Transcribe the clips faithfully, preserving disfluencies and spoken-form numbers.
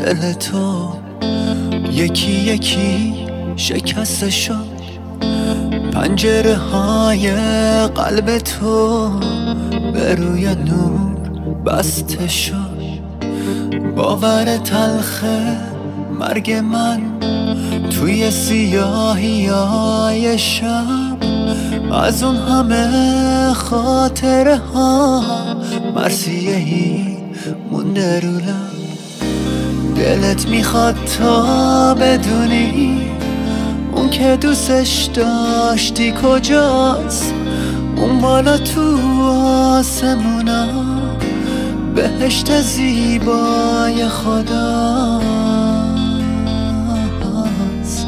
دل تو یکی یکی شکسته شد، پنجره های قلب تو به روی نور بسته شد. باور تلخ مرگ من توی سیاهی های شب، از اون همه خاطره ها مرثیه‌ای مونده رو لب. دلت میخواد تا بدونی اون که دوستش داشتی کجاست، اون بالا تو آسمونا بهشت زیبای خداست.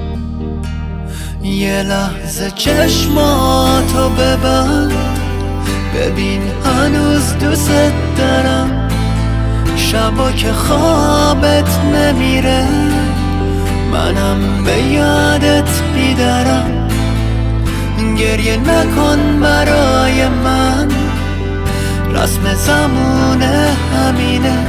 یه لحظه چشماتو ببند، ببین هنوز دوست دارم. شبا که خوابت نمیره منم به یادت بیدارم. گریه نکن برای من، رسم زمونه همینه.